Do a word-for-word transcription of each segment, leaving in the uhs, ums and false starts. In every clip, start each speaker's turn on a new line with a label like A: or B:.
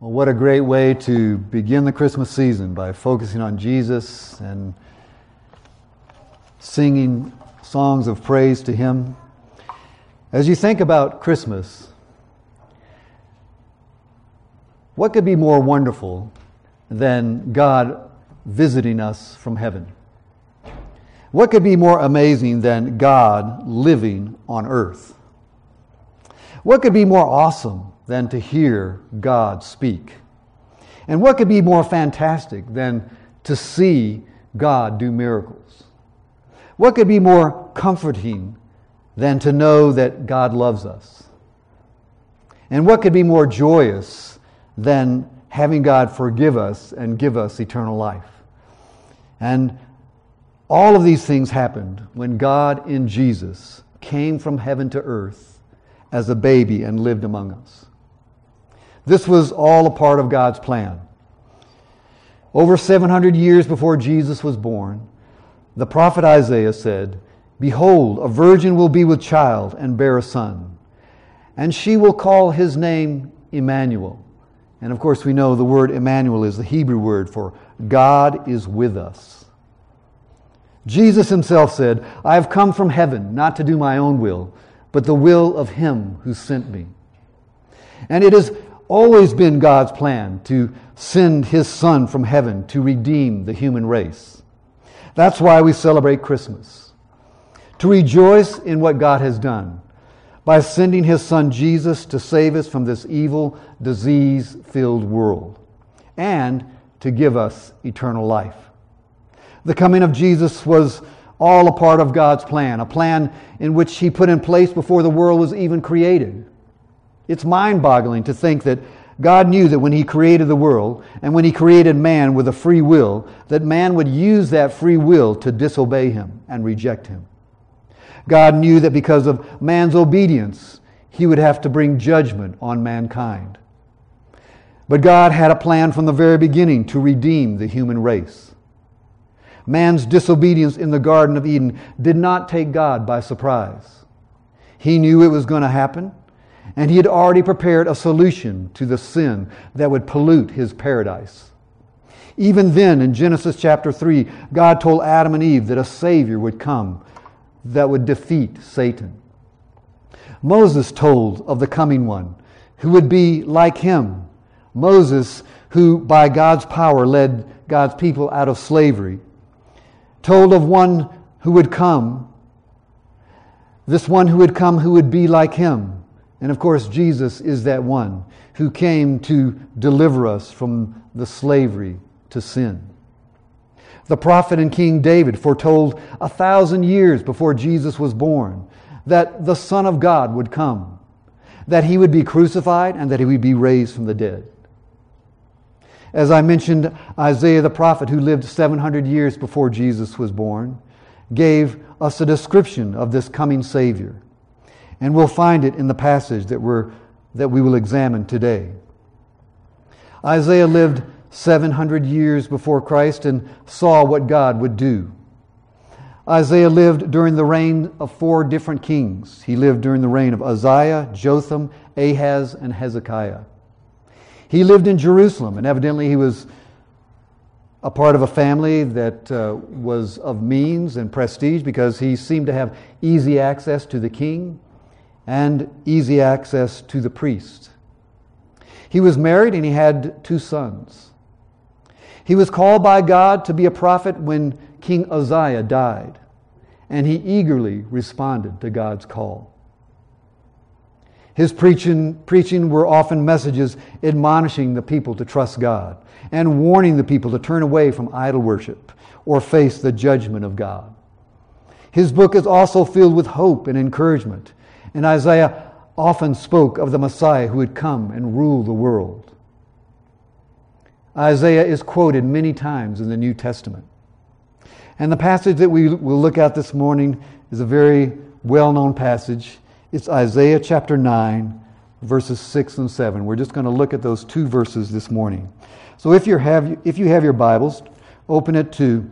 A: Well, what a great way to begin the Christmas season, by focusing on Jesus and singing songs of praise to Him. As you think about Christmas, what could be more wonderful than God visiting us from heaven? What could be more amazing than God living on earth? What could be more awesome than to hear God speak? And what could be more fantastic than to see God do miracles? What could be more comforting than to know that God loves us? And what could be more joyous than having God forgive us and give us eternal life? And all of these things happened when God in Jesus came from heaven to earth as a baby and lived among us. This was all a part of God's plan. Over seven hundred years before Jesus was born, the prophet Isaiah said, "Behold, a virgin will be with child and bear a son, and she will call his name Emmanuel." And of course we know the word Emmanuel is the Hebrew word for God is with us. Jesus himself said, "I have come from heaven not to do my own will, but the will of Him who sent me." And it has always been God's plan to send His Son from heaven to redeem the human race. That's why we celebrate Christmas. To rejoice in what God has done by sending His Son Jesus to save us from this evil, disease-filled world, and to give us eternal life. The coming of Jesus was all a part of God's plan, a plan in which He put in place before the world was even created. It's mind-boggling to think that God knew that when He created the world, and when He created man with a free will, that man would use that free will to disobey Him and reject Him. God knew that because of man's obedience, He would have to bring judgment on mankind. But God had a plan from the very beginning to redeem the human race. Man's disobedience in the Garden of Eden did not take God by surprise. He knew it was going to happen, and He had already prepared a solution to the sin that would pollute His paradise. Even then, in Genesis chapter three, God told Adam and Eve that a Savior would come that would defeat Satan. Moses told of the coming one who would be like him. Moses, who by God's power led God's people out of slavery, told of one who would come, this one who would come who would be like him. And of course, Jesus is that one who came to deliver us from the slavery to sin. The prophet and King David foretold a thousand years before Jesus was born that the Son of God would come, that He would be crucified, and that He would be raised from the dead. As I mentioned, Isaiah the prophet, who lived seven hundred years before Jesus was born, gave us a description of this coming Savior. And we'll find it in the passage that we're that we will examine today. Isaiah lived seven hundred years before Christ and saw what God would do. Isaiah lived during the reign of four different kings. He lived during the reign of Uzziah, Jotham, Ahaz, and Hezekiah. He lived in Jerusalem, and evidently he was a part of a family that uh, was of means and prestige, because he seemed to have easy access to the king and easy access to the priest. He was married and he had two sons. He was called by God to be a prophet when King Uzziah died, and he eagerly responded to God's call. His preaching, preaching were often messages admonishing the people to trust God and warning the people to turn away from idol worship or face the judgment of God. His book is also filled with hope and encouragement, and Isaiah often spoke of the Messiah who would come and rule the world. Isaiah is quoted many times in the New Testament. And the passage that we will look at this morning is a very well-known passage. It's Isaiah chapter nine, verses six and seven. We're just going to look at those two verses this morning. So if you have if you have your Bibles, open it to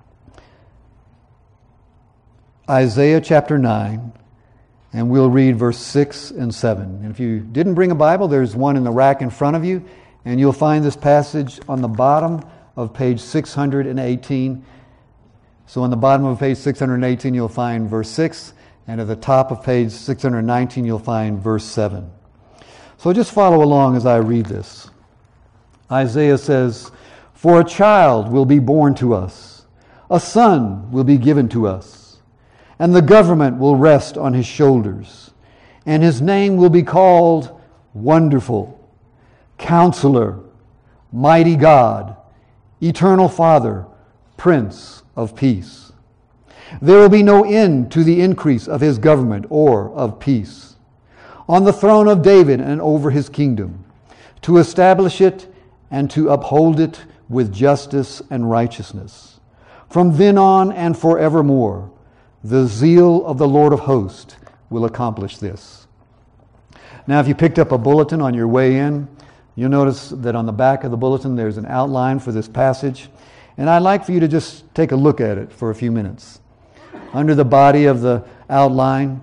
A: Isaiah chapter nine, and we'll read verse six and seven. And if you didn't bring a Bible, there's one in the rack in front of you, And you'll find this passage on the bottom of page six hundred eighteen. So on the bottom of page six hundred eighteen, you'll find verse six, and at the top of page six hundred nineteen, you'll find verse seven. So just follow along as I read this. Isaiah says, "For a child will be born to us, a son will be given to us, and the government will rest on his shoulders, and his name will be called Wonderful, Counselor, Mighty God, Eternal Father, Prince of Peace. There will be no end to the increase of his government or of peace, on the throne of David and over his kingdom, to establish it and to uphold it with justice and righteousness. From then on and forevermore, the zeal of the Lord of hosts will accomplish this." Now, if you picked up a bulletin on your way in, you'll notice that on the back of the bulletin there's an outline for this passage. And I'd like for you to just take a look at it for a few minutes. Under the body of the outline,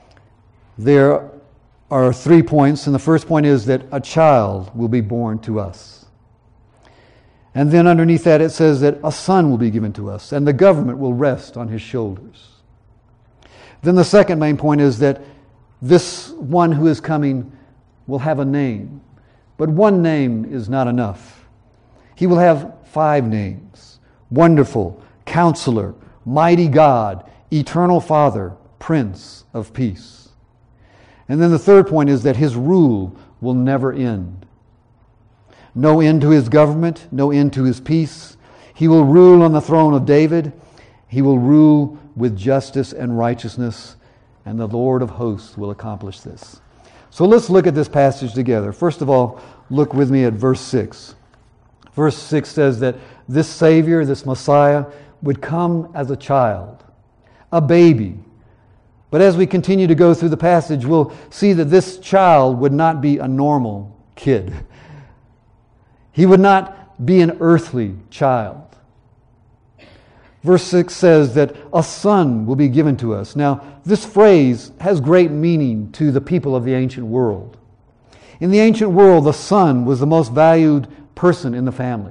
A: there are three points. And the first point is that a child will be born to us. And then underneath that it says that a son will be given to us, and the government will rest on his shoulders. Then the second main point is that this one who is coming will have a name. But one name is not enough. He will have five names: Wonderful, Counselor, Mighty God, Eternal Father, Prince of Peace. And then the third point is that his rule will never end. No end to his government, no end to his peace. He will rule on the throne of David. He will rule with justice and righteousness, and the Lord of hosts will accomplish this. So let's look at this passage together. First of all, look with me at verse six. Verse six says that this Savior, this Messiah, would come as a child, a baby. But as we continue to go through the passage, we'll see that this child would not be a normal kid. He would not be an earthly child. Verse six says that a son will be given to us. Now, this phrase has great meaning to the people of the ancient world. In the ancient world, the son was the most valued person in the family.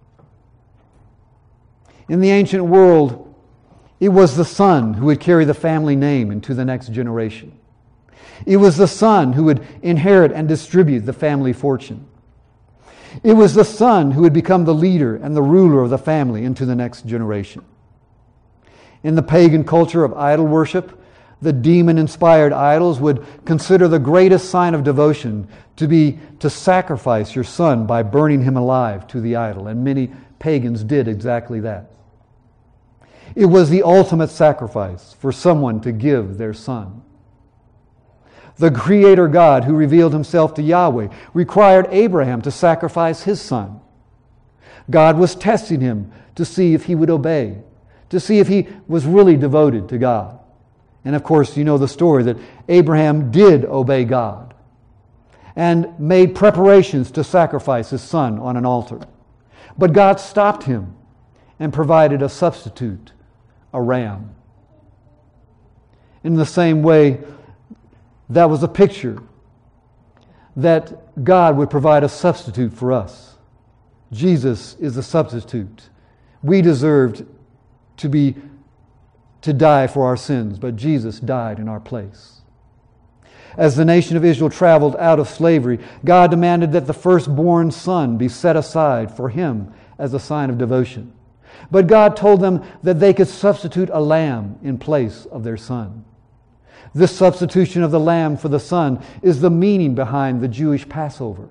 A: In the ancient world, it was the son who would carry the family name into the next generation. It was the son who would inherit and distribute the family fortune. It was the son who would become the leader and the ruler of the family into the next generation. In the pagan culture of idol worship, the demon-inspired idols would consider the greatest sign of devotion to be to sacrifice your son by burning him alive to the idol. And many pagans did exactly that. It was the ultimate sacrifice for someone to give their son. The Creator God, who revealed himself to Yahweh, required Abraham to sacrifice his son. God was testing him to see if he would obey, to see if he was really devoted to God. And of course, you know the story that Abraham did obey God and made preparations to sacrifice his son on an altar. But God stopped him and provided a substitute, a ram. In the same way, that was a picture that God would provide a substitute for us. Jesus is the substitute. We deserved to be to die for our sins, but Jesus died in our place. As the nation of Israel traveled out of slavery, God demanded that the firstborn son be set aside for him as a sign of devotion. But God told them that they could substitute a lamb in place of their son. This substitution of the lamb for the son is the meaning behind the Jewish Passover.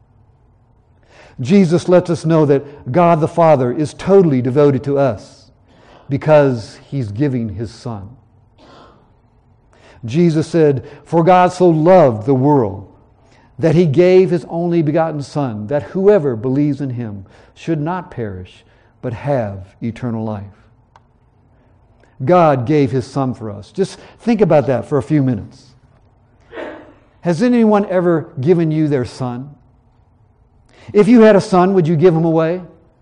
A: Jesus lets us know that God the Father is totally devoted to us because He's giving His Son. Jesus said, "For God so loved the world that He gave His only begotten Son, that whoever believes in Him should not perish, but have eternal life." God gave His Son for us. Just think about that for a few minutes. Has anyone ever given you their son? If you had a son, would you give him away?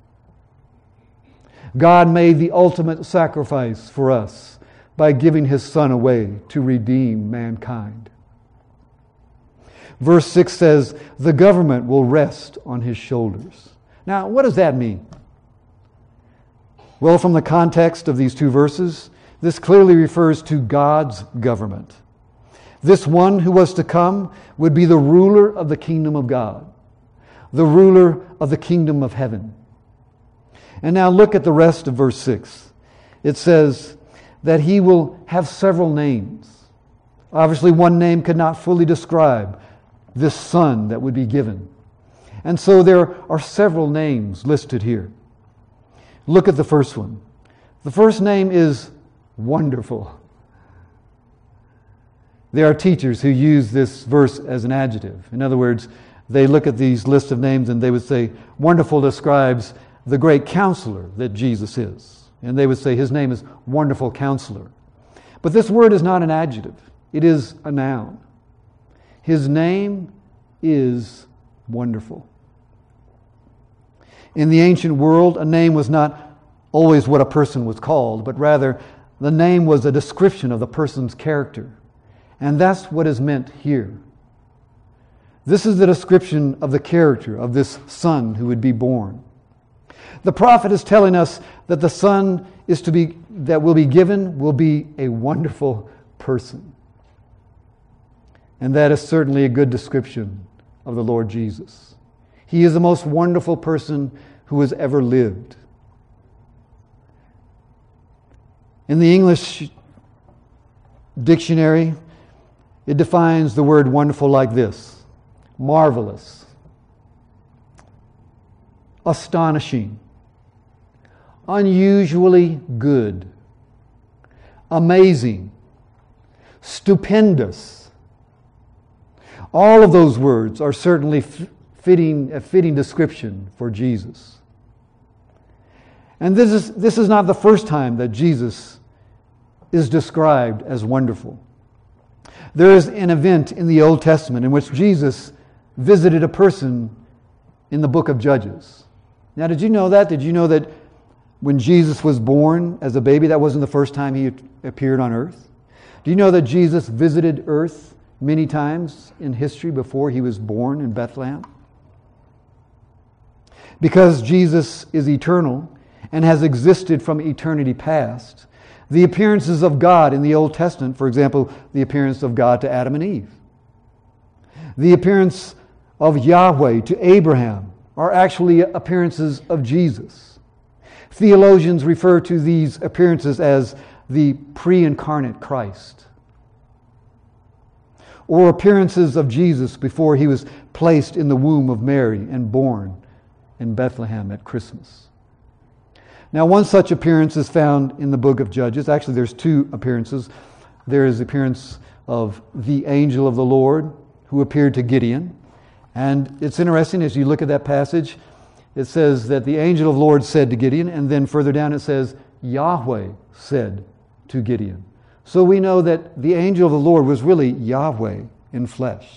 A: God made the ultimate sacrifice for us by giving His Son away to redeem mankind. Verse six says, the government will rest on his shoulders. Now, what does that mean? Well, from the context of these two verses, this clearly refers to God's government. This one who was to come would be the ruler of the kingdom of God, the ruler of the kingdom of heaven. And now look at the rest of verse six. It says that he will have several names. Obviously, one name could not fully describe this son that would be given. And so there are several names listed here. Look at the first one. The first name is Wonderful. There are teachers who use this verse as an adjective. In other words, they look at these lists of names and they would say, Wonderful describes the great counselor that Jesus is. And they would say his name is Wonderful Counselor. But this word is not an adjective. It is a noun. His name is Wonderful. In the ancient world, a name was not always what a person was called, but rather the name was a description of the person's character. And that's what is meant here. This is the description of the character of this son who would be born. The prophet is telling us that the son is to be that will be given will be a wonderful person. And that is certainly a good description of the Lord Jesus. He is the most wonderful person who has ever lived. In the English dictionary, it defines the word wonderful like this: marvelous, astonishing, unusually good, amazing, stupendous. All of those words are certainly fitting, a fitting description for Jesus. And this is, this is not the first time that Jesus is described as wonderful. There is an event in the Old Testament in which Jesus visited a person in the book of Judges. Now, did you know that? Did you know that when Jesus was born as a baby, that wasn't the first time he appeared on earth? Do you know that Jesus visited earth many times in history before he was born in Bethlehem? Because Jesus is eternal and has existed from eternity past, the appearances of God in the Old Testament, for example, the appearance of God to Adam and Eve, the appearance of Yahweh to Abraham, are actually appearances of Jesus. Theologians refer to these appearances as the pre-incarnate Christ, or appearances of Jesus before he was placed in the womb of Mary and born in Bethlehem at Christmas. Now, one such appearance is found in the book of Judges. Actually, there's two appearances. There is the appearance of the angel of the Lord who appeared to Gideon. And it's interesting, as you look at that passage, it says that the angel of the Lord said to Gideon, and then further down it says, Yahweh said to Gideon. So we know that the angel of the Lord was really Yahweh in flesh.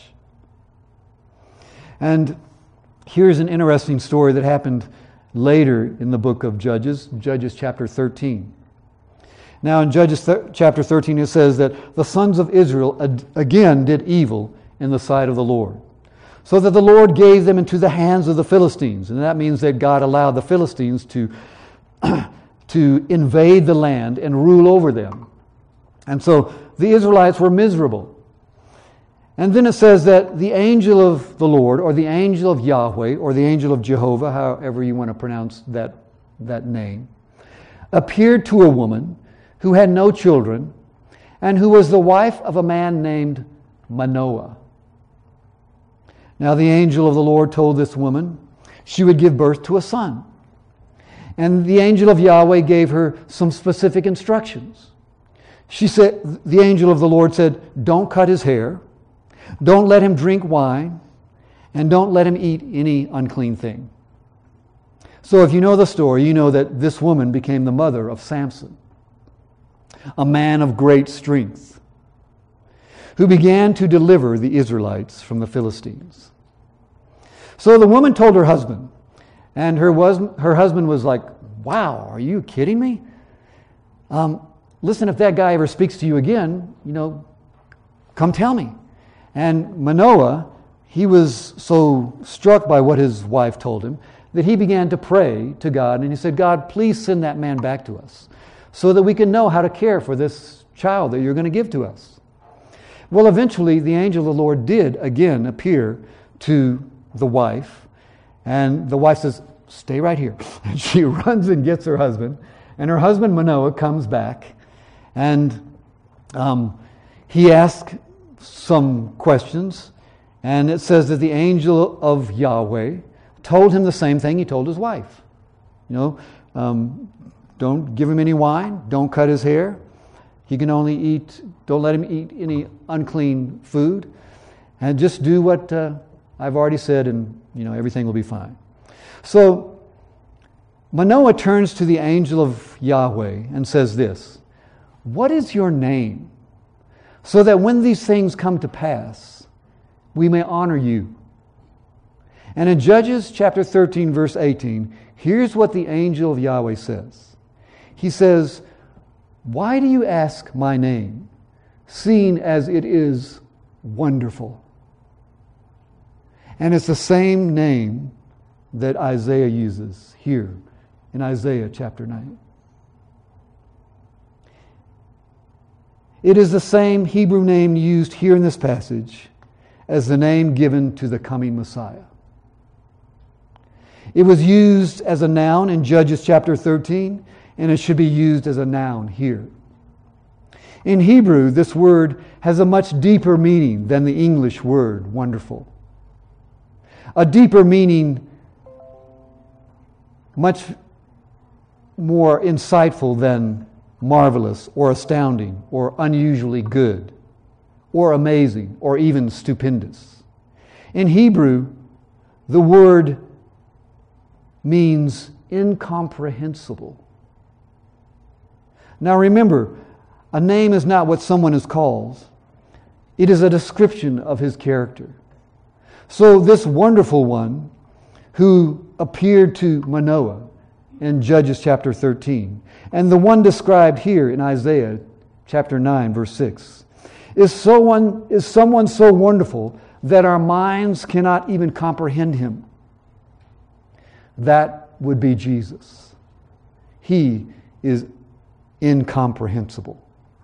A: And here's an interesting story that happened later in the book of Judges, Judges chapter thirteen. Now in Judges th- chapter thirteen it says that the sons of Israel ad- again did evil in the sight of the Lord, so that the Lord gave them into the hands of the Philistines. And that means that God allowed the Philistines to, to invade the land and rule over them. And so the Israelites were miserable. And then it says that the angel of the Lord, or the angel of Yahweh, or the angel of Jehovah, however you want to pronounce that, that name, appeared to a woman who had no children and who was the wife of a man named Manoah. Now the angel of the Lord told this woman she would give birth to a son. And the angel of Yahweh gave her some specific instructions. She said, the angel of the Lord said, don't cut his hair, don't let him drink wine, and don't let him eat any unclean thing. So if you know the story, you know that this woman became the mother of Samson, a man of great strength, who began to deliver the Israelites from the Philistines. So the woman told her husband, and her, was, her husband was like, wow, are you kidding me? Um, listen, if that guy ever speaks to you again, you know, come tell me. And Manoah he was so struck by what his wife told him that he began to pray to God, and he said, God, please send that man back to us so that we can know how to care for this child that you're going to give to us. Well, eventually, the angel of the Lord did again appear to the wife, and the wife says, stay right here. And she runs and gets her husband, and her husband Manoah comes back, and um, he asks some questions, and it says that the angel of Yahweh told him the same thing he told his wife. You know, um, don't give him any wine, don't cut his hair. He can only eat, don't let him eat any unclean food, and just do what uh, I've already said, and you know everything will be fine. So Manoah turns to the angel of Yahweh and says this, what is your name? So that when these things come to pass, we may honor you. And in Judges chapter thirteen, verse eighteen, here's what the angel of Yahweh says. He says, why do you ask my name, seeing as it is wonderful? And it's the same name that Isaiah uses here in Isaiah chapter nine. It is the same Hebrew name used here in this passage as the name given to the coming Messiah. It was used as a noun in Judges chapter thirteen, and it should be used as a noun here. In Hebrew, this word has a much deeper meaning than the English word wonderful. A deeper meaning, much more insightful than marvelous or astounding or unusually good or amazing or even stupendous. In Hebrew, the word means incomprehensible. Now remember, a name is not what someone is called. It is a description of his character. So this wonderful one who appeared to Manoah in Judges chapter thirteen, and the one described here in Isaiah chapter nine, verse six, is someone, is someone so wonderful that our minds cannot even comprehend him. That would be Jesus. He is incomprehensible.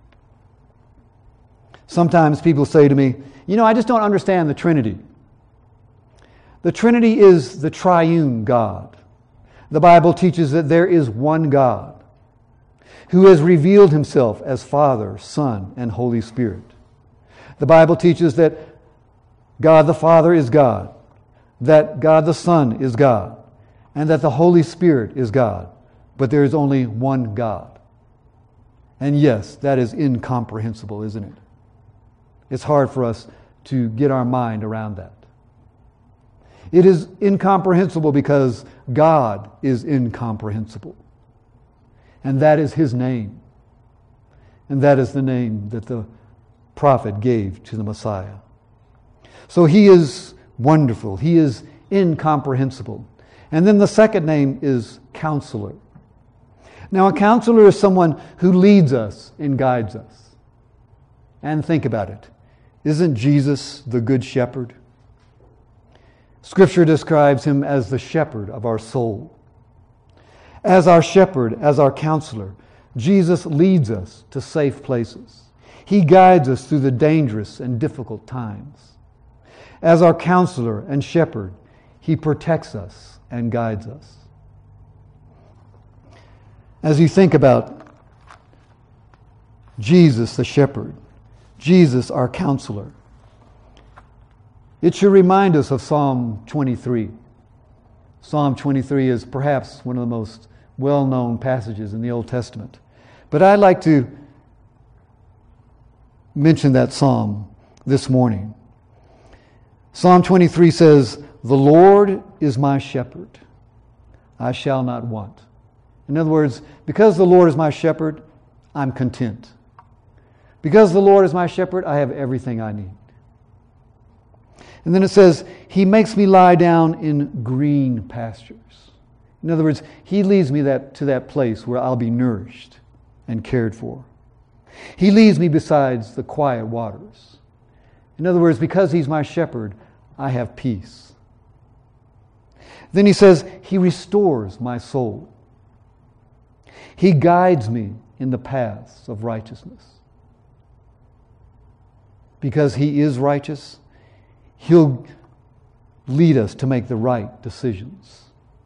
A: Sometimes people say to me, you know, I just don't understand the Trinity. The Trinity is the triune God. The Bible teaches that there is one God who has revealed himself as Father, Son, and Holy Spirit. The Bible teaches that God the Father is God, that God the Son is God, and that the Holy Spirit is God. But there is only one God. And yes, that is incomprehensible, isn't it? It's hard for us to get our mind around that. It is incomprehensible because God is incomprehensible. And that is His name. And that is the name that the prophet gave to the Messiah. So He is wonderful. He is incomprehensible. And then the second name is Counselor. Now, a counselor is someone who leads us and guides us. And think about it. Isn't Jesus the Good Shepherd? Scripture describes Him as the shepherd of our soul. As our shepherd, as our counselor, Jesus leads us to safe places. He guides us through the dangerous and difficult times. As our counselor and shepherd, He protects us and guides us. As you think about Jesus the shepherd, Jesus our counselor, it should remind us of Psalm twenty-three. Psalm twenty-three is perhaps one of the most well-known passages in the Old Testament. But I'd like to mention that psalm this morning. Psalm twenty-three says, "The Lord is my shepherd, I shall not want." In other words, because the Lord is my shepherd, I'm content. Because the Lord is my shepherd, I have everything I need. And then it says, He makes me lie down in green pastures. In other words, He leads me that, to that place where I'll be nourished and cared for. He leads me beside the quiet waters. In other words, because He's my shepherd, I have peace. Then he says, He restores my soul. He guides me in the paths of righteousness. Because He is righteous, He'll lead us to make the right decisions.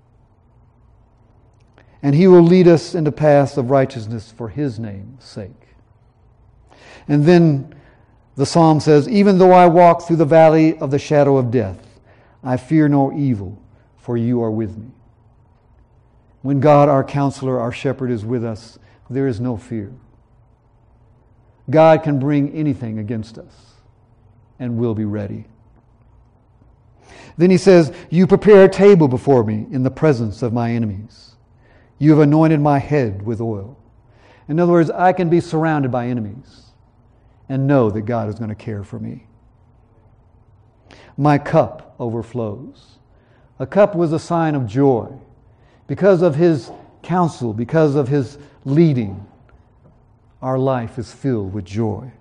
A: And He will lead us into paths of righteousness for His name's sake. And then the psalm says, even though I walk through the valley of the shadow of death, I fear no evil, for You are with me. When God, our counselor, our shepherd, is with us, there is no fear. God can bring anything against us, and we'll be ready. Then he says, You prepare a table before me in the presence of my enemies. You have anointed my head with oil. In other words, I can be surrounded by enemies and know that God is going to care for me. My cup overflows. A cup was a sign of joy. Because of His counsel, because of His leading, our life is filled with joy.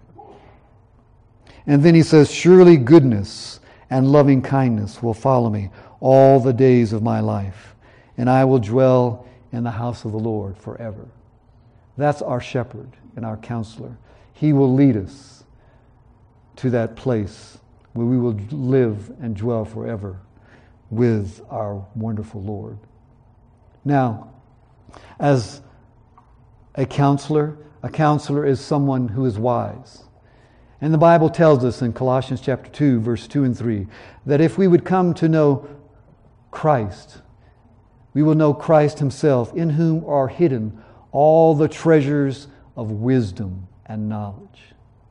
A: And then he says, surely goodness and loving kindness will follow me all the days of my life, and I will dwell in the house of the Lord forever. That's our shepherd and our counselor. He will lead us to that place where we will live and dwell forever with our wonderful Lord. Now, as a counselor, a counselor is someone who is wise. And the Bible tells us in Colossians chapter two, verse two and three, that if we would come to know Christ, we will know Christ Himself, in whom are hidden all the treasures of wisdom and knowledge.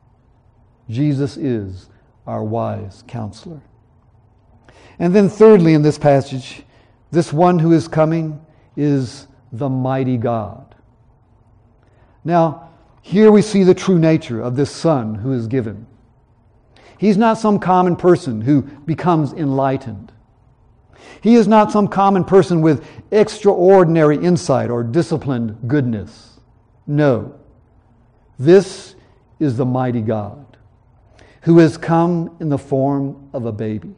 A: Jesus is our wise counselor. And then thirdly in this passage, this one who is coming is the mighty God. Now, here we see the true nature of this Son who is given. He's not some common person who becomes enlightened. He is not some common person with extraordinary insight or disciplined goodness. No. This is the mighty God who has come in the form of a baby.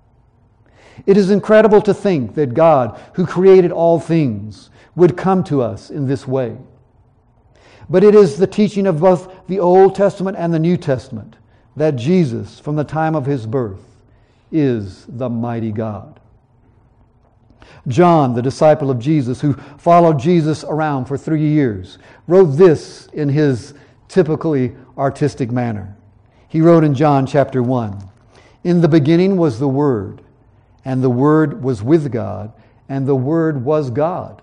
A: It is incredible to think that God, who created all things, would come to us in this way. But it is the teaching of both the Old Testament and the New Testament that Jesus, from the time of His birth, is the mighty God. John, the disciple of Jesus, who followed Jesus around for three years, wrote this in his typically artistic manner. He wrote in John chapter one, "In the beginning was the Word, and the Word was with God, and the Word was God.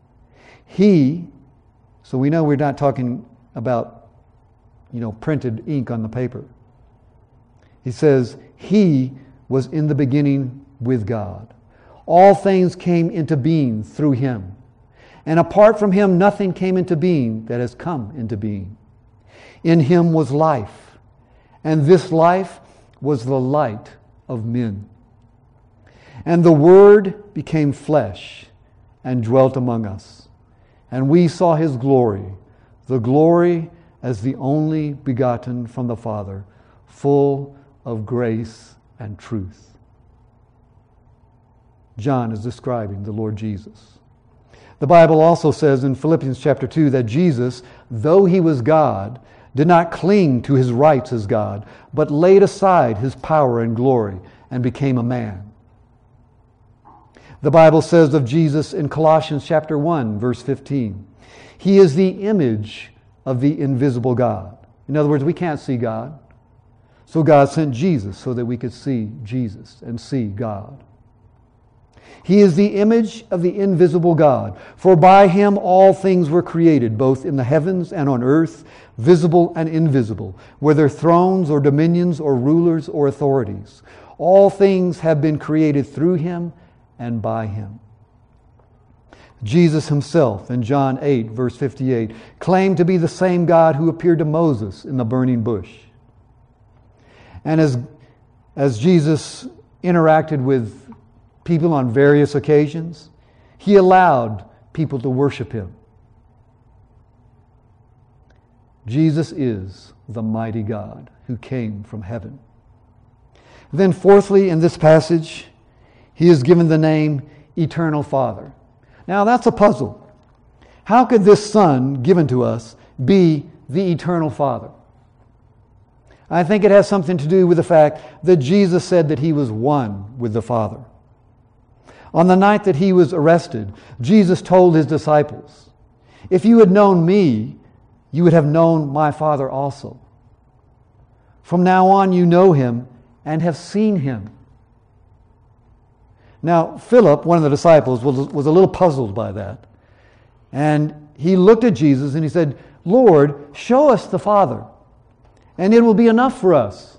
A: He," so we know we're not talking about, you know, printed ink on the paper. He says, "He was in the beginning with God. All things came into being through Him. And apart from Him, nothing came into being that has come into being. In Him was life, and this life was the light of men. And the Word became flesh and dwelt among us. And we saw His glory, the glory as the only begotten from the Father, full of grace and truth." John is describing the Lord Jesus. The Bible also says in Philippians chapter two that Jesus, though He was God, did not cling to His rights as God, but laid aside His power and glory and became a man. The Bible says of Jesus in Colossians chapter one, verse fifteen, He is the image of the invisible God. In other words, we can't see God. So God sent Jesus so that we could see Jesus and see God. He is the image of the invisible God. For by Him all things were created, both in the heavens and on earth, visible and invisible, whether thrones or dominions or rulers or authorities. All things have been created through Him and by Him. Jesus Himself in John eight, verse fifty-eight, claimed to be the same God who appeared to Moses in the burning bush. And as, as Jesus interacted with people on various occasions, He allowed people to worship Him. Jesus is the mighty God who came from heaven. Then fourthly, in this passage, he is given the name Eternal Father. Now that's a puzzle. How could this Son given to us be the Eternal Father? I think it has something to do with the fact that Jesus said that he was one with the Father. On the night that he was arrested, Jesus told his disciples, "If you had known me, you would have known my Father also. From now on you know him and have seen him." Now, Philip, one of the disciples, was, was a little puzzled by that. And he looked at Jesus and he said, "Lord, show us the Father, and it will be enough for us."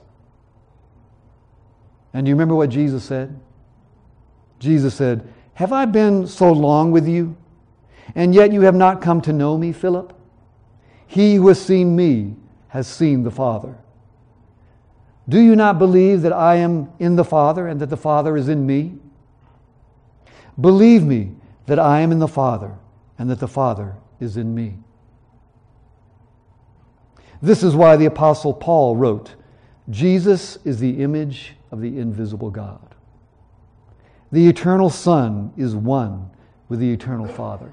A: And do you remember what Jesus said? Jesus said, "Have I been so long with you, and yet you have not come to know me, Philip? He who has seen me has seen the Father. Do you not believe that I am in the Father and that the Father is in me? Believe me that I am in the Father and that the Father is in me." This is why the Apostle Paul wrote, "Jesus is the image of the invisible God." The eternal Son is one with the eternal Father.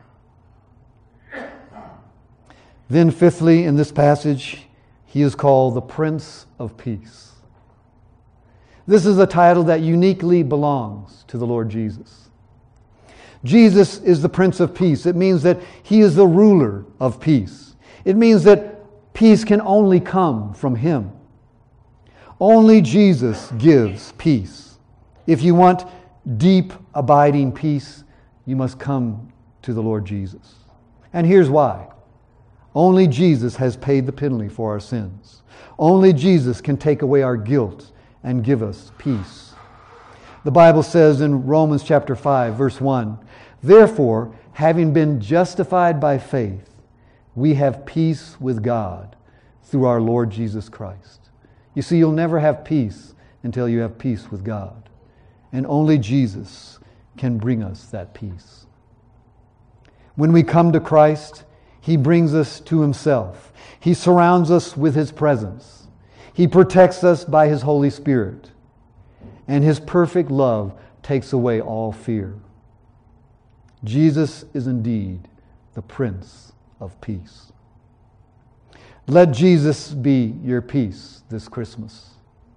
A: Then fifthly, in this passage, he is called the Prince of Peace. This is a title that uniquely belongs to the Lord Jesus. Jesus is the Prince of Peace. It means that he is the ruler of peace. It means that peace can only come from him. Only Jesus gives peace. If you want deep, abiding peace, you must come to the Lord Jesus. And here's why. Only Jesus has paid the penalty for our sins. Only Jesus can take away our guilt and give us peace. The Bible says in Romans chapter five, verse one, "Therefore, having been justified by faith, we have peace with God through our Lord Jesus Christ." You see, you'll never have peace until you have peace with God. And only Jesus can bring us that peace. When we come to Christ, he brings us to himself. He surrounds us with his presence. He protects us by his Holy Spirit. And his perfect love takes away all fear. Jesus is indeed the Prince of Peace. Let Jesus be your peace this Christmas.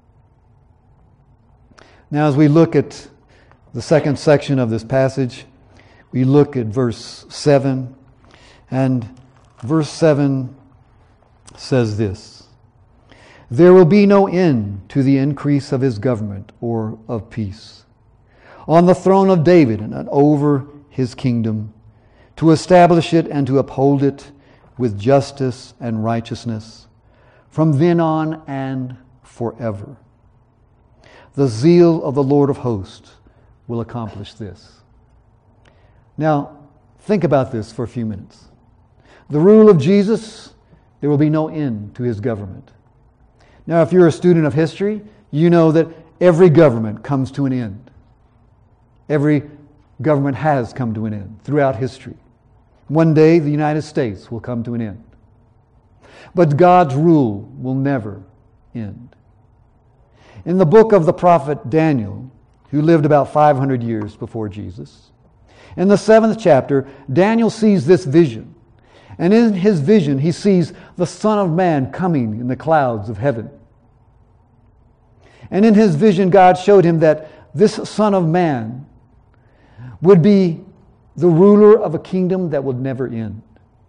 A: Now, as we look at the second section of this passage, we look at verse seven. And verse seven says this: "There will be no end to the increase of his government or of peace on the throne of David and over his kingdom, to establish it and to uphold it with justice and righteousness from then on and forever. The zeal of the Lord of hosts will accomplish this." Now, think about this for a few minutes. The rule of Jesus, there will be no end to his government. Now, if you're a student of history, you know that every government comes to an end. Every government has come to an end throughout history. One day, the United States will come to an end. But God's rule will never end. In the book of the prophet Daniel, who lived about five hundred years before Jesus, in the seventh chapter, Daniel sees this vision. And in his vision, he sees the Son of Man coming in the clouds of heaven. And in his vision, God showed him that this Son of Man would be the ruler of a kingdom that would never end.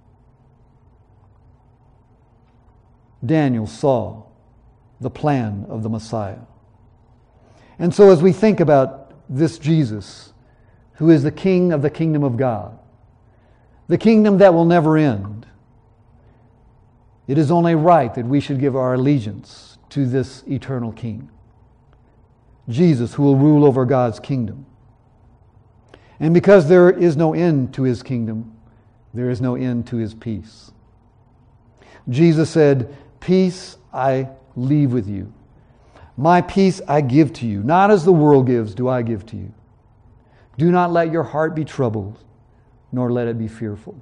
A: Daniel saw the plan of the Messiah. And so as we think about this Jesus, who is the King of the kingdom of God, the kingdom that will never end, it is only right that we should give our allegiance to this eternal King, Jesus, who will rule over God's kingdom. And because there is no end to his kingdom, there is no end to his peace. Jesus said, "Peace I leave with you. My peace I give to you. Not as the world gives do I give to you. Do not let your heart be troubled, nor let it be fearful."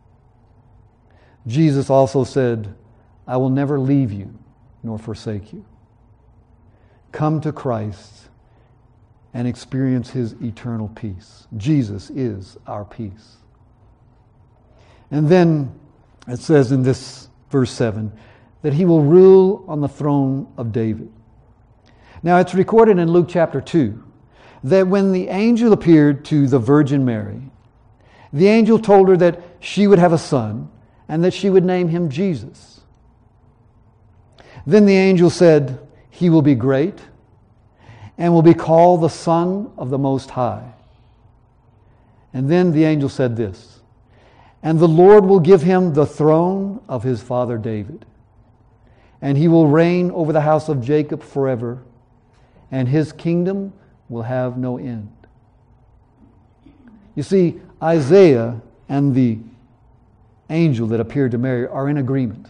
A: Jesus also said, "I will never leave you nor forsake you." come to Christ and experience His eternal peace. Jesus is our peace. And then it says in this verse seven that He will rule on the throne of David. Now it's recorded in Luke chapter two that when the angel appeared to the Virgin Mary, the angel told her that she would have a son and that she would name him Jesus. Then the angel said, He will be great and will be called the Son of the Most High. And then the angel said this, and the Lord will give him the throne of his father David, and he will reign over the house of Jacob forever, and his kingdom will have no end. You see, Isaiah and the angel that appeared to Mary are in agreement.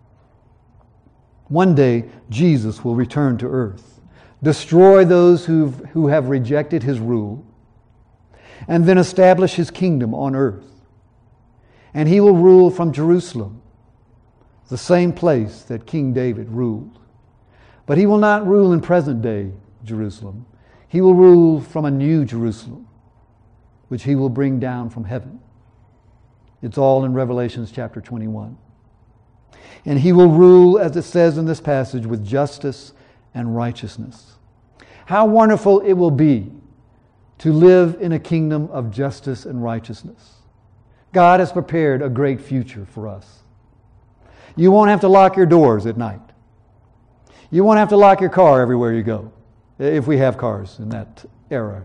A: One day, Jesus will return to earth, destroy those who've, who have rejected His rule, and then establish His kingdom on earth. And He will rule from Jerusalem, the same place that King David ruled. But He will not rule in present-day Jerusalem. He will rule from a new Jerusalem, which He will bring down from heaven. It's all in Revelation chapter twenty-one. And He will rule, as it says in this passage, with justice and righteousness. How wonderful it will be to live in a kingdom of justice and righteousness. God has prepared a great future for us. You won't have to lock your doors at night. You won't have to lock your car everywhere you go, if we have cars in that era.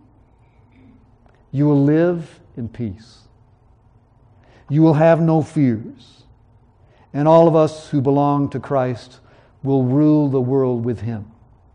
A: You will live in peace. You will have no fears. And all of us who belong to Christ will rule the world with Him.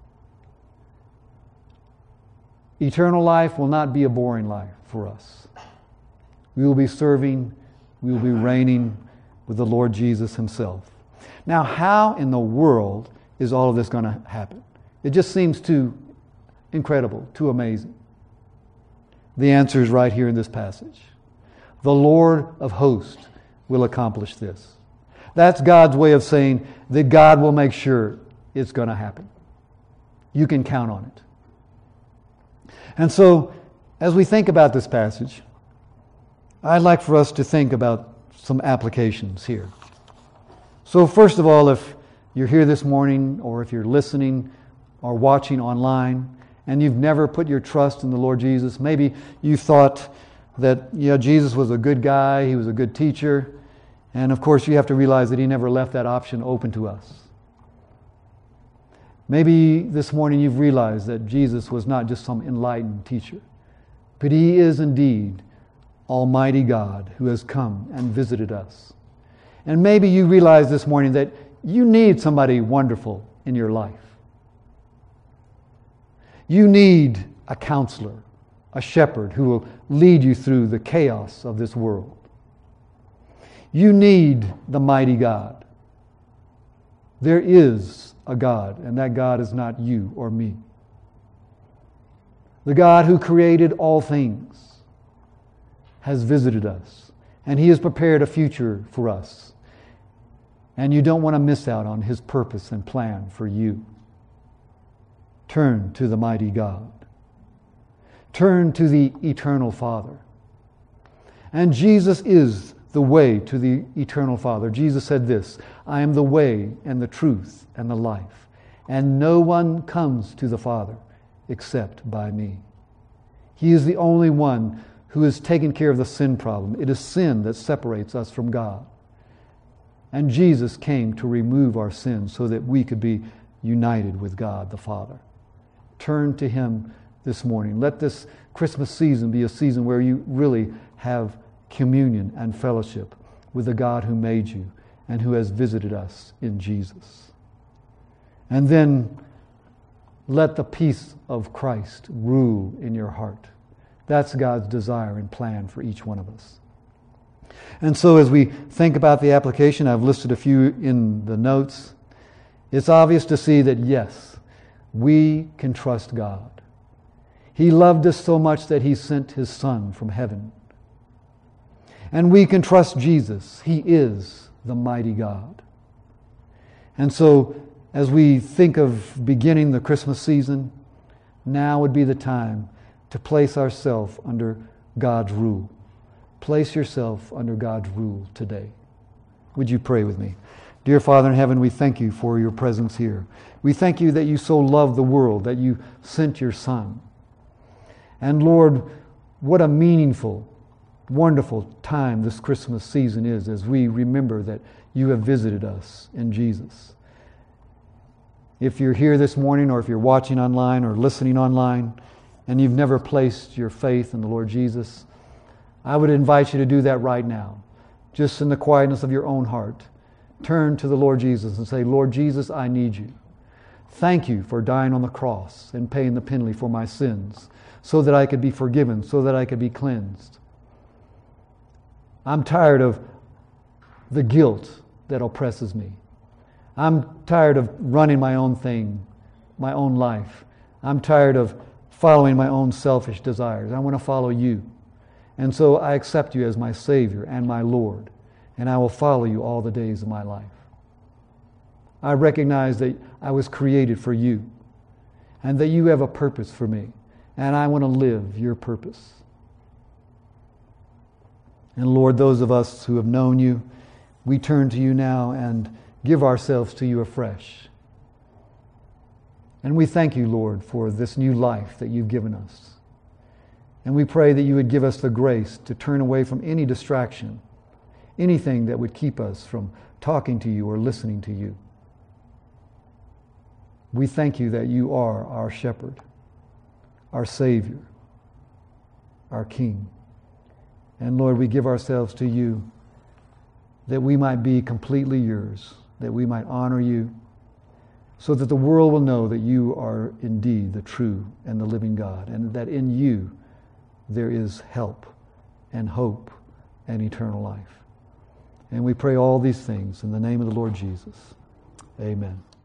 A: Eternal life will not be a boring life for us. We will be serving, we will be reigning with the Lord Jesus Himself. Now, how in the world is all of this going to happen? It just seems too incredible, too amazing. The answer is right here in this passage. The Lord of hosts will accomplish this. That's God's way of saying that God will make sure it's going to happen. You can count on it. And so, as we think about this passage, I'd like for us to think about some applications here. So first of all, if you're here this morning, or if you're listening or watching online, and you've never put your trust in the Lord Jesus, maybe you thought that, yeah, Jesus was a good guy, He was a good teacher, and of course you have to realize that He never left that option open to us. Maybe this morning you've realized that Jesus was not just some enlightened teacher, but He is indeed Almighty God who has come and visited us. And maybe you realize this morning that you need somebody wonderful in your life. You need a counselor, a shepherd who will lead you through the chaos of this world. You need the mighty God. There is a God, and that God is not you or me. The God who created all things has visited us, and He has prepared a future for us. And you don't want to miss out on His purpose and plan for you. Turn to the mighty God. Turn to the eternal Father. And Jesus is the way to the eternal Father. Jesus said this, I am the way and the truth and the life, and no one comes to the Father except by me. He is the only one who has taken care of the sin problem. It is sin that separates us from God. And Jesus came to remove our sins so that we could be united with God the Father. Turn to Him this morning. Let this Christmas season be a season where you really have communion and fellowship with the God who made you and who has visited us in Jesus. And then let the peace of Christ rule in your heart. That's God's desire and plan for each one of us. And so as we think about the application, I've listed a few in the notes. It's obvious to see that yes, we can trust God. He loved us so much that He sent His Son from heaven. And we can trust Jesus. He is the mighty God. And so As we think of beginning the Christmas season, now would be the time to place ourselves under God's rule. Place yourself under God's rule today. Would you pray with me? Dear Father in heaven, we thank you for your presence here. We thank you that you so loved the world, that you sent your Son. And Lord, what a meaningful, wonderful time this Christmas season is as we remember that you have visited us in Jesus. If you're here this morning, or if you're watching online or listening online, and you've never placed your faith in the Lord Jesus, I would invite you to do that right now, just in the quietness of your own heart. Turn to the Lord Jesus and say, Lord Jesus, I need you. Thank you for dying on the cross and paying the penalty for my sins so that I could be forgiven, so that I could be cleansed. I'm tired of the guilt that oppresses me. I'm tired of running my own thing, my own life. I'm tired of following my own selfish desires. I want to follow you. And so I accept you as my Savior and my Lord, and I will follow you all the days of my life. I recognize that I was created for you, and that you have a purpose for me, and I want to live your purpose. And Lord, those of us who have known you, we turn to you now and give ourselves to you afresh. And we thank you, Lord, for this new life that you've given us. And we pray that you would give us the grace to turn away from any distraction, anything that would keep us from talking to you or listening to you. We thank you that you are our shepherd, our Savior, our King. And Lord, we give ourselves to you that we might be completely yours, that we might honor you, so that the world will know that you are indeed the true and the living God, and that in you there is help and hope and eternal life. And we pray all these things in the name of the Lord Jesus. Amen.